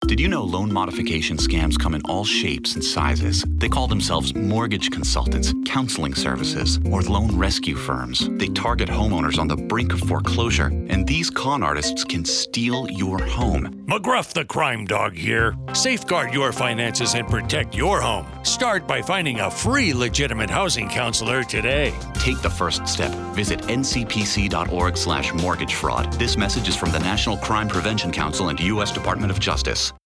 Did you know loan modification scams come in all shapes and sizes? They call themselves mortgage consultants, counseling services, or loan rescue firms. They target homeowners on the brink of foreclosure, and these con artists can steal your home. McGruff the Crime Dog here. Safeguard your finances and protect your home. Start by finding a free legitimate housing counselor today. Take the first step. Visit ncpc.org/mortgage fraud. This message is from the National Crime Prevention Council and U.S. Department of Justice.